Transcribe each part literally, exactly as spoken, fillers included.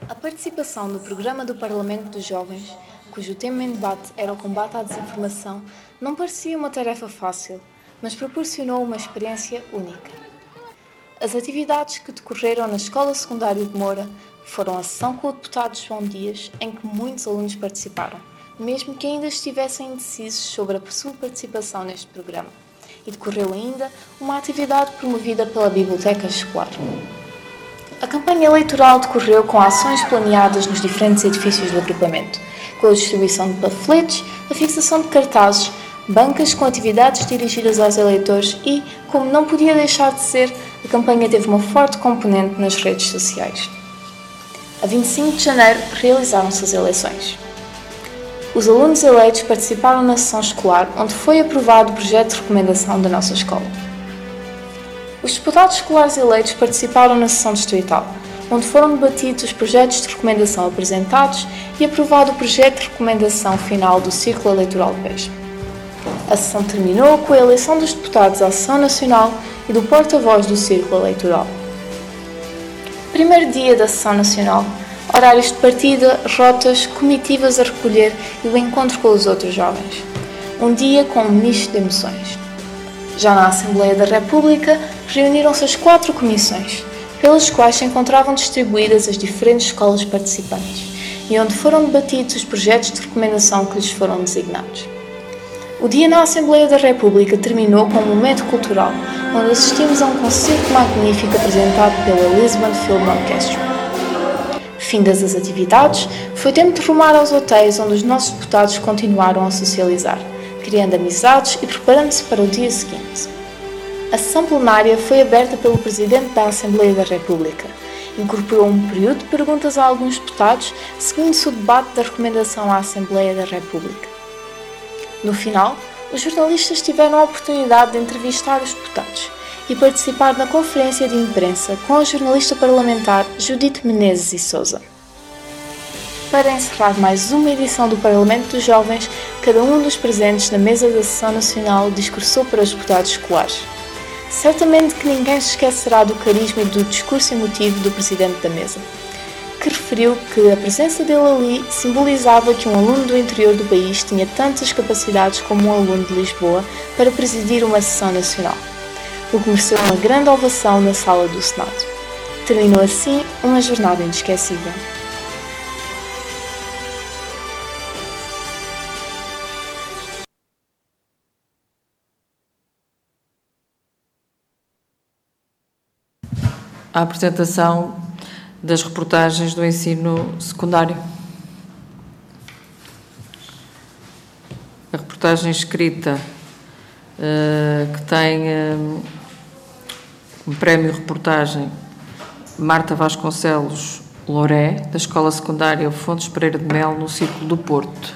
A participação no programa do Parlamento dos Jovens, cujo tema em debate era o combate à desinformação, não parecia uma tarefa fácil, mas proporcionou uma experiência única. As atividades que decorreram na Escola Secundária de Moura foram a sessão com o deputado João Dias, em que muitos alunos participaram, mesmo que ainda estivessem indecisos sobre a sua participação neste programa. E decorreu ainda uma atividade promovida pela Biblioteca Escolar. A campanha eleitoral decorreu com ações planeadas nos diferentes edifícios do agrupamento, com a distribuição de panfletos, a fixação de cartazes, bancas com atividades dirigidas aos eleitores e, como não podia deixar de ser, a campanha teve uma forte componente nas redes sociais. A vinte e cinco de janeiro realizaram-se as eleições. Os alunos eleitos participaram na sessão escolar, onde foi aprovado o projeto de recomendação da nossa escola. Os deputados escolares eleitos participaram na sessão distrital, onde foram debatidos os projetos de recomendação apresentados e aprovado o projeto de recomendação final do Círculo Eleitoral de Beja. A sessão terminou com a eleição dos deputados à sessão nacional e do porta-voz do Círculo Eleitoral. Primeiro dia da sessão nacional. Horários de partida, rotas, comitivas a recolher e o encontro com os outros jovens. Um dia com um misto de emoções. Já na Assembleia da República, reuniram-se as quatro comissões, pelas quais se encontravam distribuídas as diferentes escolas participantes e onde foram debatidos os projetos de recomendação que lhes foram designados. O dia na Assembleia da República terminou com um momento cultural, onde assistimos a um concerto magnífico apresentado pela Lisbon Film Orchestra. Findas as atividades, foi tempo de rumar aos hotéis onde os nossos deputados continuaram a socializar, criando amizades e preparando-se para o dia seguinte. A sessão plenária foi aberta pelo Presidente da Assembleia da República. Incorporou um período de perguntas a alguns deputados, seguindo-se o debate da recomendação à Assembleia da República. No final, os jornalistas tiveram a oportunidade de entrevistar os deputados e participar na conferência de imprensa com a jornalista parlamentar Judite Menezes e Sousa. Para encerrar mais uma edição do Parlamento dos Jovens, cada um dos presentes na mesa da Sessão Nacional discursou para os deputados escolares. Certamente que ninguém se esquecerá do carisma e do discurso emotivo do Presidente da mesa, que referiu que a presença dele ali simbolizava que um aluno do interior do país tinha tantas capacidades como um aluno de Lisboa para presidir uma Sessão Nacional, o que mereceu uma grande ovação na sala do Senado. Terminou assim uma jornada inesquecível. A apresentação das reportagens do ensino secundário. A reportagem escrita, uh, que tem uh, um prémio reportagem Marta Vasconcelos Louré, da Escola Secundária Fontes Pereira de Mel, no Círculo do Porto.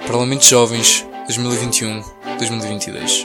Parlamento de Jovens dois mil e vinte e um a dois mil e vinte e dois.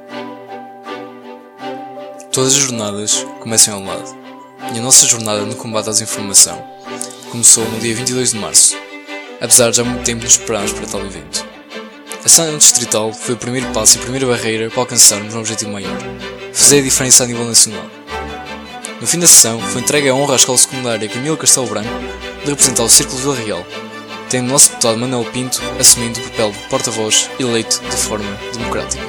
Todas as jornadas começam ao lado, e a nossa jornada no combate à desinformação começou no dia vinte e dois de março, apesar de já há muito tempo nos esperarmos para tal evento. A Ação Distrital foi o primeiro passo e a primeira barreira para alcançarmos um objetivo maior, fazer a diferença a nível nacional. No fim da sessão, foi entregue a honra à Escola Secundária Camilo Castelo Branco de representar o Círculo Vila Real, tendo o nosso deputado Manuel Pinto assumindo o papel de porta-voz eleito de forma democrática.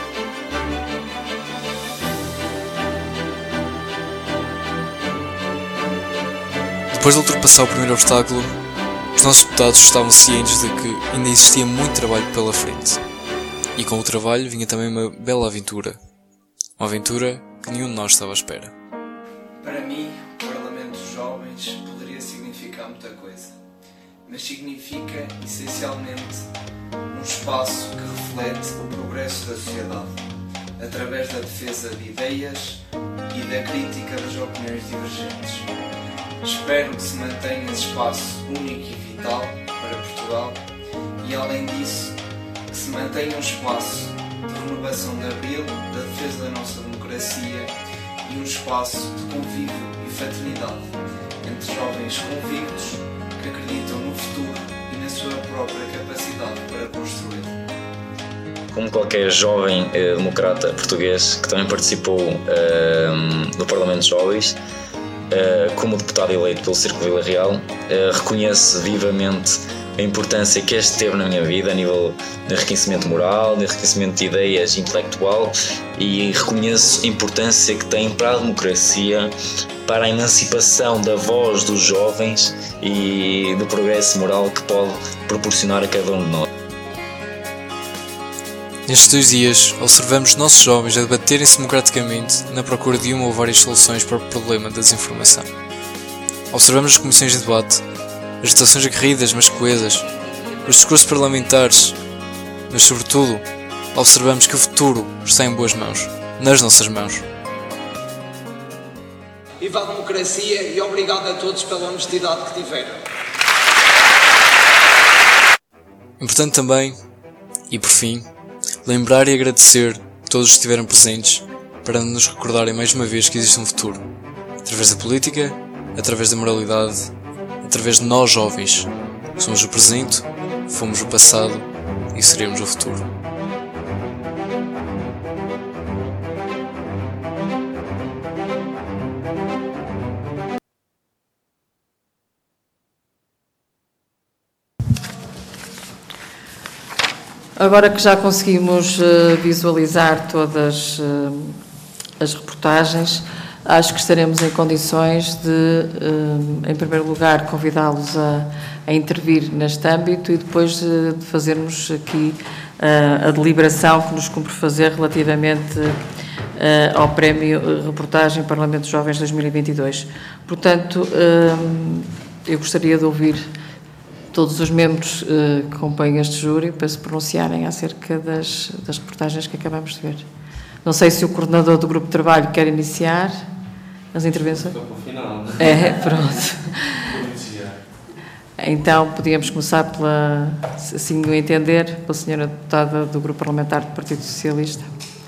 Depois de ultrapassar o primeiro obstáculo, os nossos deputados estavam cientes de que ainda existia muito trabalho pela frente. E com o trabalho vinha também uma bela aventura. Uma aventura que nenhum de nós estava à espera. Para mim, o Parlamento dos Jovens poderia significar muita coisa, mas significa, essencialmente, um espaço que reflete o progresso da sociedade, através da defesa de ideias e da crítica das opiniões divergentes. Espero que se mantenha esse espaço único e vital para Portugal e, além disso, que se mantenha um espaço de renovação de abril, da defesa da nossa democracia e um espaço de convívio e fraternidade entre jovens convictos que acreditam no futuro e na sua própria capacidade para construí-lo. Como qualquer jovem eh, democrata português que também participou eh, no Parlamento de Jovens, eh, como deputado eleito pelo Círculo Vila Real, eh, reconheço vivamente a importância que este teve na minha vida a nível de enriquecimento moral, de enriquecimento de ideias intelectual, e reconheço a importância que tem para a democracia, para a emancipação da voz dos jovens e do progresso moral que pode proporcionar a cada um de nós. Nestes dois dias, observamos nossos jovens a debaterem-se democraticamente na procura de uma ou várias soluções para o problema da desinformação. Observamos as comissões de debate, as votações aguerridas mas coesas, os discursos parlamentares, mas sobretudo, observamos que o futuro está em boas mãos, nas nossas mãos. Viva a democracia e obrigado a todos pela honestidade que tiveram. Importante também, e por fim, lembrar e agradecer a todos que estiveram presentes para nos recordarem mais uma vez que existe um futuro, através da política, através da moralidade, através de nós jovens, que somos o presente, fomos o passado e seremos o futuro. Agora que já conseguimos uh, visualizar todas uh, as reportagens, acho que estaremos em condições de, uh, em primeiro lugar, convidá-los a, a intervir neste âmbito e depois uh, de fazermos aqui uh, a deliberação que nos cumpre fazer relativamente uh, ao Prémio Reportagem Parlamento dos Jovens dois mil e vinte e dois. Portanto, uh, eu gostaria de ouvir todos os membros uh, que compõem este júri para se pronunciarem acerca das, das reportagens que acabamos de ver. Não sei se o coordenador do grupo de trabalho quer iniciar as intervenções. Estou para o final. É, pronto. Então, podíamos começar pela, assim o entender, pela senhora deputada do grupo parlamentar do Partido Socialista.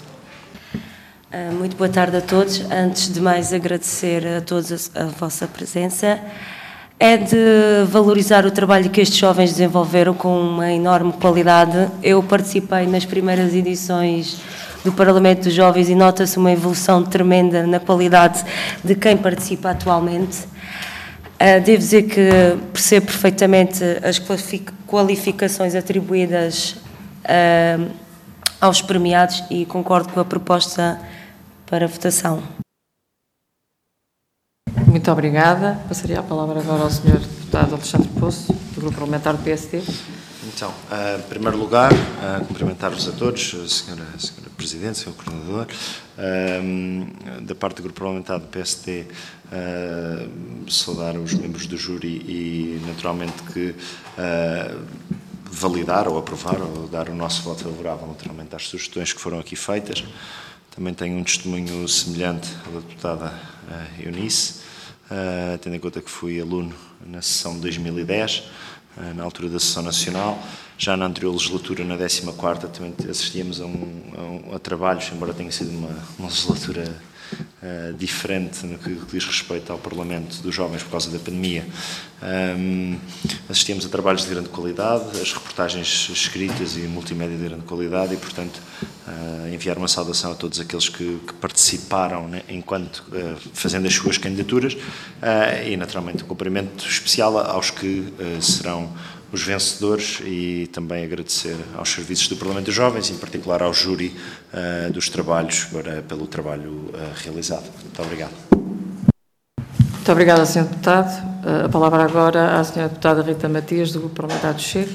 Muito boa tarde a todos. Antes de mais, agradecer a todos a, a vossa presença. É de valorizar o trabalho que estes jovens desenvolveram com uma enorme qualidade. Eu participei nas primeiras edições do Parlamento dos Jovens e nota-se uma evolução tremenda na qualidade de quem participa atualmente. Devo dizer que percebo perfeitamente as qualificações atribuídas aos premiados e concordo com a proposta para votação. Muito obrigada. Passaria a palavra agora ao senhor deputado Alexandre Poço, do Grupo Parlamentar do P S D. Então, uh, em primeiro lugar, uh, cumprimentar-vos a todos, a senhora, a senhora Presidente, senhor Coordenador, uh, da parte do Grupo Parlamentar do P S D, uh, saudar os membros do júri e, naturalmente, que uh, validar ou aprovar ou dar o nosso voto favorável, naturalmente, às sugestões que foram aqui feitas. Também tenho um testemunho semelhante ao da deputada uh, Eunice, uh, tendo em conta que fui aluno na sessão de dois mil e dez, na altura da sessão nacional. Já na anterior legislatura, na décima quarta, também assistíamos a, um, a, um, a trabalhos, embora tenha sido uma, uma legislatura uh, diferente no que diz respeito ao Parlamento dos Jovens por causa da pandemia. Um, assistíamos a trabalhos de grande qualidade, as reportagens escritas e multimédia de grande qualidade e, portanto, uh, enviar uma saudação a todos aqueles que, que participaram, né, enquanto uh, fazendo as suas candidaturas uh, e, naturalmente, um cumprimento especial aos que uh, serão os vencedores e também agradecer aos serviços do Parlamento dos Jovens, em particular ao júri uh, dos trabalhos, para, pelo trabalho uh, realizado. Muito obrigado. Muito obrigada, senhor Deputado. A palavra agora à senhora Deputada Rita Matias, do Grupo Parlamentar do Chega.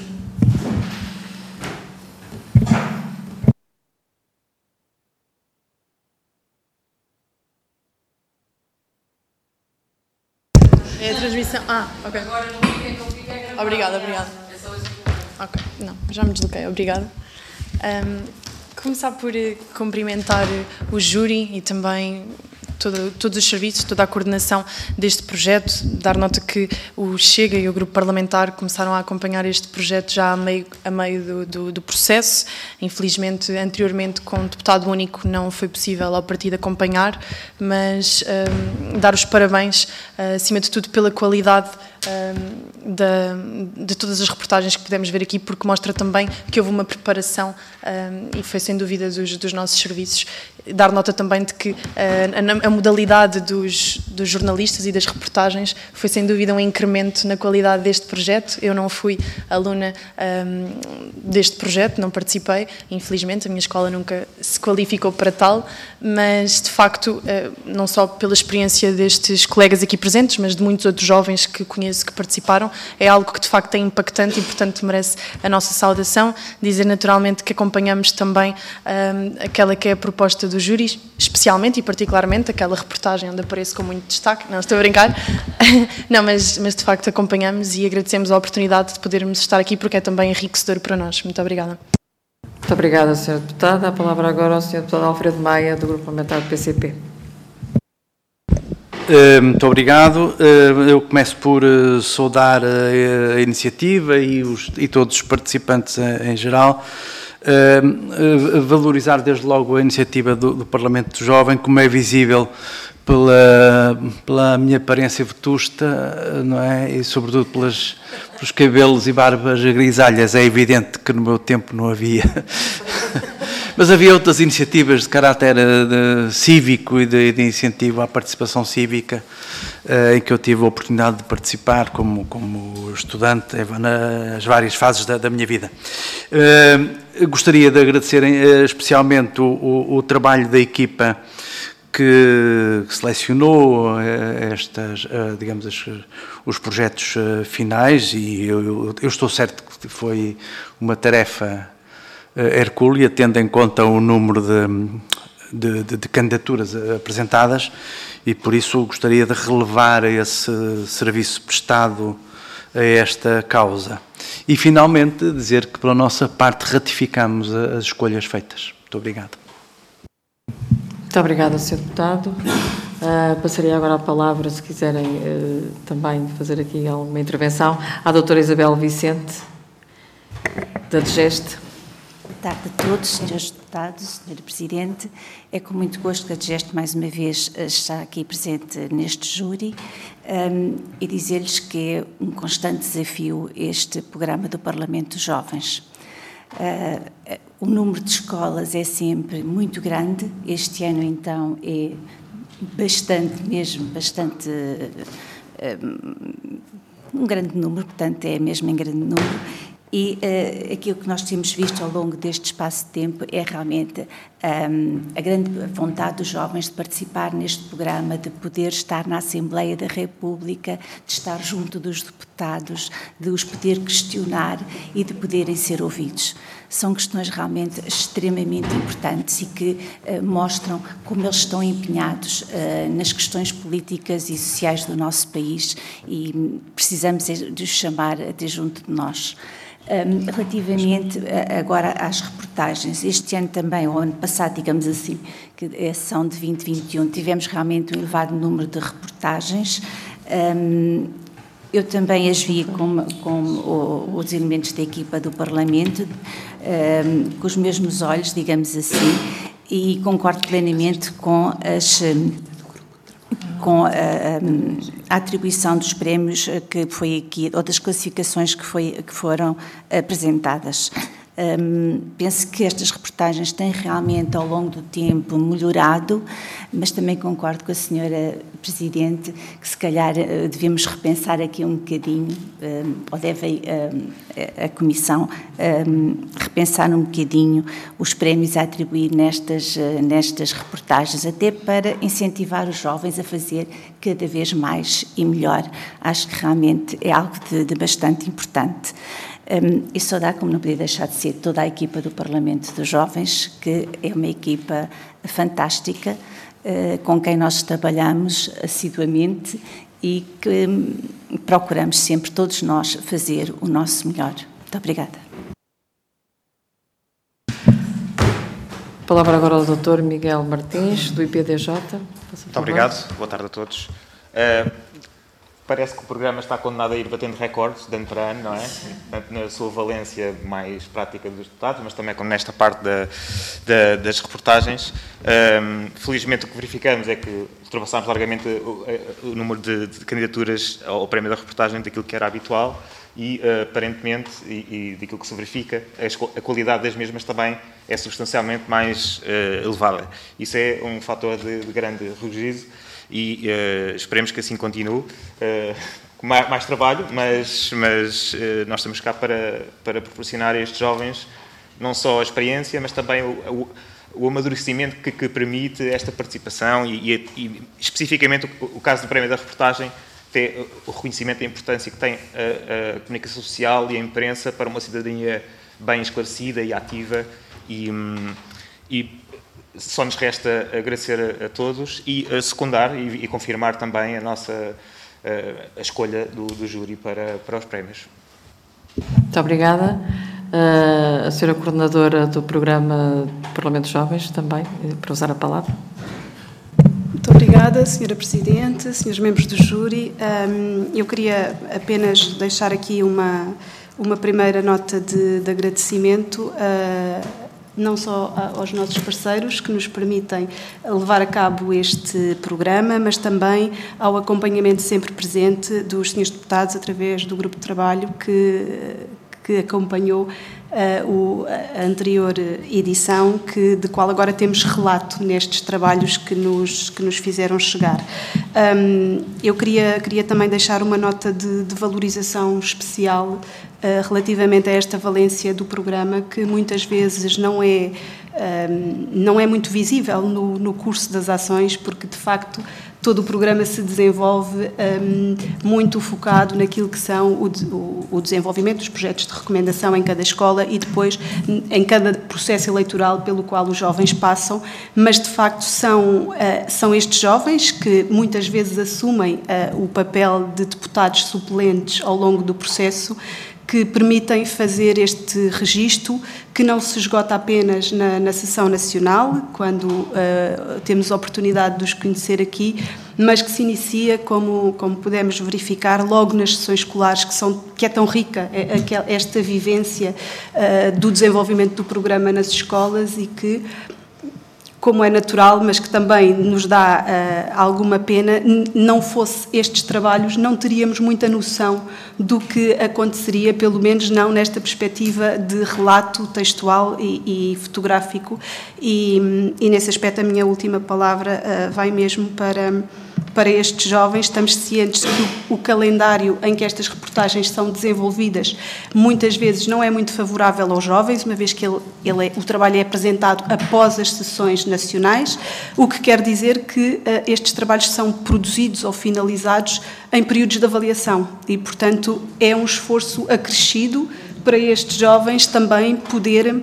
É a transmissão. Ah, ok. Obrigada, obrigada. Ok, não, já me desloquei, obrigada. Um, começar por cumprimentar o júri e também todo, todos os serviços, toda a coordenação deste projeto, dar nota que o Chega e o Grupo Parlamentar começaram a acompanhar este projeto já a meio, a meio do, do, do processo. Infelizmente, anteriormente, com o deputado único, não foi possível ao partido acompanhar, mas um, dar os parabéns, uh, acima de tudo, pela qualidade um, da, de todas as reportagens que pudemos ver aqui, porque mostra também que houve uma preparação um, e foi, sem dúvida, dos, dos nossos serviços. Dar nota também de que uh, a, a modalidade dos, dos jornalistas e das reportagens foi, sem dúvida, um incremento na qualidade deste projeto. Eu não fui aluna um, deste projeto, não participei, infelizmente, a minha escola nunca se qualificou para tal, mas, de facto, uh, não só pela experiência destes colegas aqui presentes, mas de muitos outros jovens que conheço que participaram, é algo que, de facto, é impactante e, portanto, merece a nossa saudação. Dizer, naturalmente, que acompanhamos também um, aquela que é a proposta do júri, especialmente e particularmente aquela reportagem onde apareço com muito destaque. Não, estou a brincar. Não, mas, mas, de facto, acompanhamos e agradecemos a oportunidade de podermos estar aqui, porque é também enriquecedor para nós. Muito obrigada. Muito obrigada, senhora Deputada. A palavra agora ao senhor Deputado Alfredo Maia, do Grupo Parlamentar do P C P. Muito obrigado. Eu começo por saudar a iniciativa e, os, e todos os participantes em geral. Valorizar desde logo a iniciativa do, do Parlamento Jovem, como é visível pela, pela minha aparência vetusta, não é? E sobretudo pelas, pelos cabelos e barbas grisalhas. É evidente que no meu tempo não havia. Mas havia outras iniciativas de caráter de, cívico e de, de incentivo à participação cívica, uh, em que eu tive a oportunidade de participar como, como estudante nas várias fases da, da minha vida. Uh, gostaria de agradecer uh, especialmente o, o, o trabalho da equipa que, que selecionou uh, estas, uh, digamos, as, os projetos uh, finais, e eu, eu estou certo que foi uma tarefa hercúlea, tendo em conta o número de, de, de, de candidaturas apresentadas, e por isso gostaria de relevar esse serviço prestado a esta causa. E, finalmente, dizer que, pela nossa parte, ratificamos as escolhas feitas. Muito obrigado. Muito obrigada, senhor Deputado. Uh, passaria agora a palavra, se quiserem uh, também fazer aqui alguma intervenção, à doutora Isabel Vicente, da DGEST. Boa tarde a todos, senhores deputados, senhora Presidente. É com muito gosto que a DGEST, mais uma vez, está aqui presente neste júri, um, e dizer-lhes que é um constante desafio este programa do Parlamento dos Jovens. Uh, o número de escolas é sempre muito grande. Este ano, então, é bastante, mesmo, bastante... Uh, um grande número, portanto, é mesmo em grande número. E uh, aquilo que nós temos visto ao longo deste espaço de tempo é realmente um, a grande vontade dos jovens de participar neste programa, de poder estar na Assembleia da República, de estar junto dos deputados, de os poder questionar e de poderem ser ouvidos. São questões realmente extremamente importantes e que uh, mostram como eles estão empenhados uh, nas questões políticas e sociais do nosso país, e precisamos de os chamar de junto de nós. Um, relativamente a, agora às reportagens, este ano também, ou ano passado, digamos assim, que é a sessão de vinte e vinte e um, tivemos realmente um elevado número de reportagens. Um, Eu também as vi como, como os elementos da equipa do Parlamento, um, com os mesmos olhos, digamos assim, e concordo plenamente com as... com a, a atribuição dos prémios que foi aqui, ou das classificações que, foi, que foram apresentadas. Um, penso que estas reportagens têm realmente ao longo do tempo melhorado, mas também concordo com a senhora Presidente que se calhar devemos repensar aqui um bocadinho, um, ou deve um, a Comissão um, repensar um bocadinho os prémios a atribuir nestas, nestas reportagens, até para incentivar os jovens a fazer cada vez mais e melhor. Acho que realmente é algo de, de bastante importante. Um, e saudar, como não podia deixar de ser, toda a equipa do Parlamento dos Jovens, que é uma equipa fantástica, uh, com quem nós trabalhamos assiduamente e que um, procuramos sempre, todos nós, fazer o nosso melhor. Muito obrigada. A palavra agora ao doutor Miguel Martins, do I P D J. Muito obrigado. Boa tarde a todos. Uh, Parece que o programa está condenado a ir batendo recordes de ano para ano, não é? Tanto na sua valência mais prática dos deputados, mas também como nesta parte da, da, das reportagens. Um, felizmente o que verificamos é que ultrapassámos largamente o, o número de, de candidaturas ao prémio da reportagem daquilo que era habitual e, uh, aparentemente, e, e daquilo que se verifica, a, a qualidade das mesmas também é substancialmente mais uh, elevada. Isso é um fator de, de grande regozijo. E uh, esperemos que assim continue, uh, com mais, mais trabalho, mas, mas uh, nós estamos cá para, para proporcionar a estes jovens não só a experiência, mas também o, o, o amadurecimento que, que permite esta participação e, e, e especificamente o, o caso do prémio da reportagem, tem o reconhecimento da importância que tem a, a comunicação social e a imprensa para uma cidadania bem esclarecida e ativa e, e só nos resta agradecer a, a todos e a secundar e, e confirmar também a nossa a, a escolha do, do júri para, para os prémios. Muito obrigada. Uh, a senhora coordenadora do programa Parlamento Jovens também, para usar a palavra. Muito obrigada, senhora Presidente, senhores membros do júri. Um, eu queria apenas deixar aqui uma, uma primeira nota de, de agradecimento uh, não só aos nossos parceiros que nos permitem levar a cabo este programa, mas também ao acompanhamento sempre presente dos senhores deputados através do grupo de trabalho que, que acompanhou uh, o, a anterior edição, que, de qual agora temos relato nestes trabalhos que nos, que nos fizeram chegar. Um, eu queria, queria também deixar uma nota de, de valorização especial uh, relativamente a esta valência do programa, que muitas vezes não é, um, não é muito visível no, no curso das ações, porque, de facto, todo o programa se desenvolve um, muito focado naquilo que são o, o, o desenvolvimento dos projetos de recomendação em cada escola e depois em cada processo eleitoral pelo qual os jovens passam, mas de facto são, uh, são estes jovens que muitas vezes assumem uh, o papel de deputados suplentes ao longo do processo, que permitem fazer este registro, que não se esgota apenas na, na sessão nacional, quando uh, temos a oportunidade de os conhecer aqui, mas que se inicia, como, como pudemos verificar, logo nas sessões escolares, que, são, que é tão rica é, é, esta vivência uh, do desenvolvimento do programa nas escolas e que, como é natural, mas que também nos dá uh, alguma pena, não fosse estes trabalhos, não teríamos muita noção do que aconteceria, pelo menos não nesta perspectiva de relato textual e, e fotográfico. E, e nesse aspecto a minha última palavra uh, vai mesmo para... Para estes jovens, estamos cientes que o, o calendário em que estas reportagens são desenvolvidas muitas vezes não é muito favorável aos jovens, uma vez que ele, ele é, o trabalho é apresentado após as sessões nacionais, o que quer dizer que uh, estes trabalhos são produzidos ou finalizados em períodos de avaliação e, portanto, é um esforço acrescido para estes jovens também poderem,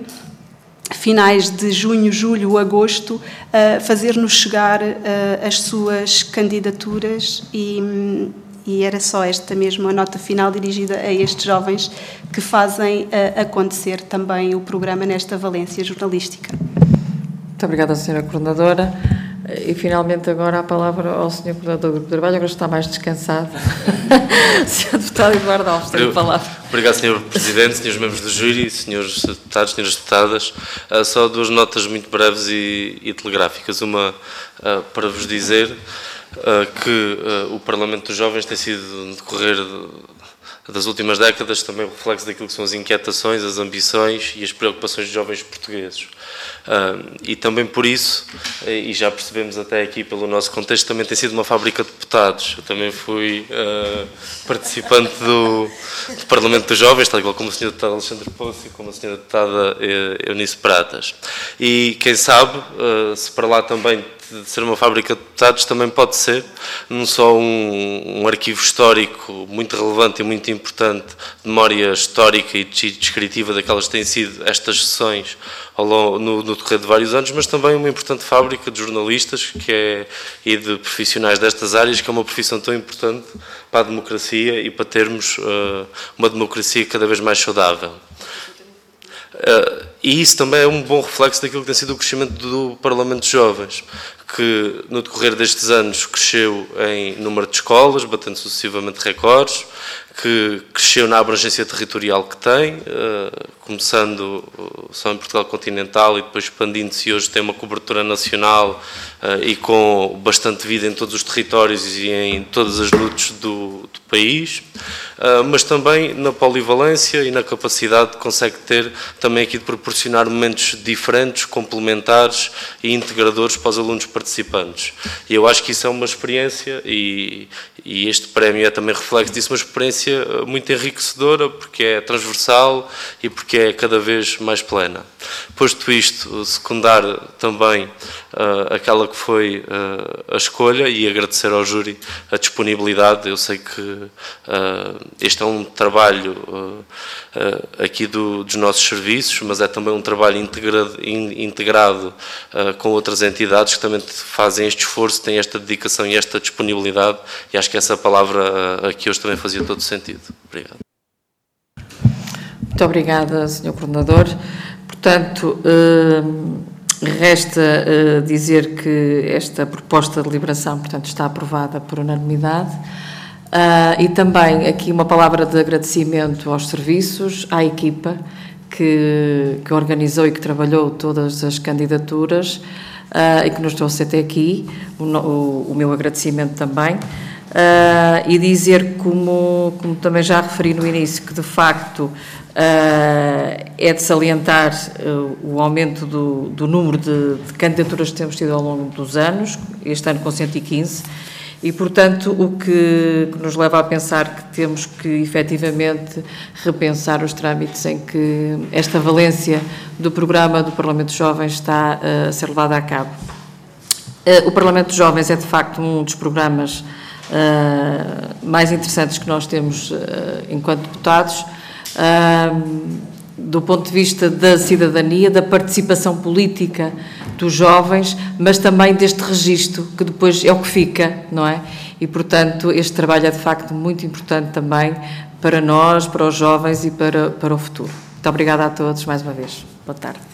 finais de junho, julho, agosto, uh, fazer-nos chegar uh, as suas candidaturas e, e era só esta mesmo a nota final dirigida a estes jovens que fazem uh, acontecer também o programa nesta valência jornalística. Muito obrigada, senhora Coordenadora. E finalmente agora a palavra ao senhor Coordenador do Grupo de Trabalho, agora está mais descansado. senhor Deputado Eduardo Alves, tem a palavra. Obrigado, senhor Presidente, senhores membros do júri, senhores deputados, senhoras deputadas. Uh, só duas notas muito breves e, e telegráficas. Uma uh, para vos dizer uh, que uh, o Parlamento dos Jovens tem sido, no decorrer de, das últimas décadas, também reflexo daquilo que são as inquietações, as ambições e as preocupações dos jovens portugueses. Uh, e também por isso, e já percebemos até aqui pelo nosso contexto, também tem sido uma fábrica de deputados. Eu também fui uh, participante do, do Parlamento dos Jovens, tal igual como o senhor Deputado Alexandre Poço e como a senhora Deputada Eunice Pratas. E quem sabe, uh, se para lá também de ser uma fábrica de deputados, também pode ser não só um, um arquivo histórico muito relevante e muito importante, de memória histórica e descritiva daquelas que têm sido estas sessões ao longo, no, no decorrer de vários anos, mas também uma importante fábrica de jornalistas que é, e de profissionais destas áreas, que é uma profissão tão importante para a democracia e para termos uh, uma democracia cada vez mais saudável. Uh, e isso também é um bom reflexo daquilo que tem sido o crescimento do Parlamento dos Jovens, que no decorrer destes anos cresceu em número de escolas, batendo sucessivamente recordes, que cresceu na abrangência territorial que tem, uh, começando só em Portugal continental e depois expandindo-se, e hoje tem uma cobertura nacional uh, e com bastante vida em todos os territórios e em todas as lutas do, do país, uh, mas também na polivalência e na capacidade que consegue ter também aqui de proporcionar momentos diferentes, complementares e integradores para os alunos participantes. E eu acho que isso é uma experiência, e, e este prémio é também reflexo disso, uma experiência muito enriquecedora, porque é transversal e porque é cada vez mais plena. Posto isto, secundar também uh, aquela que foi uh, a escolha e agradecer ao júri a disponibilidade. Eu sei que uh, este é um trabalho uh, uh, aqui do, dos nossos serviços, mas é também um trabalho integrado, in, integrado uh, com outras entidades que também fazem este esforço, têm esta dedicação e esta disponibilidade, e acho que essa palavra uh, aqui hoje também fazia todo sentido. Obrigado. Muito obrigada, senhor Coordenador. Portanto, resta dizer que esta proposta de deliberação, portanto, está aprovada por unanimidade. E também aqui uma palavra de agradecimento aos serviços, à equipa que, que organizou e que trabalhou todas as candidaturas e que nos trouxe até aqui. O, o, o meu agradecimento também. Uh, e dizer, como, como também já referi no início, que de facto uh, é de salientar uh, o aumento do, do número de, de candidaturas que temos tido ao longo dos anos, este ano com cento e quinze, e portanto o que, que nos leva a pensar que temos que efetivamente repensar os trâmites em que esta valência do programa do Parlamento dos Jovens está uh, a ser levada a cabo. Uh, o Parlamento dos Jovens é de facto um dos programas Uh, mais interessantes que nós temos uh, enquanto deputados, uh, do ponto de vista da cidadania, da participação política dos jovens, mas também deste registro, que depois é o que fica, não é? E, portanto, este trabalho é de facto muito importante também para nós, para os jovens e para, para o futuro. Muito obrigada a todos, mais uma vez. Boa tarde.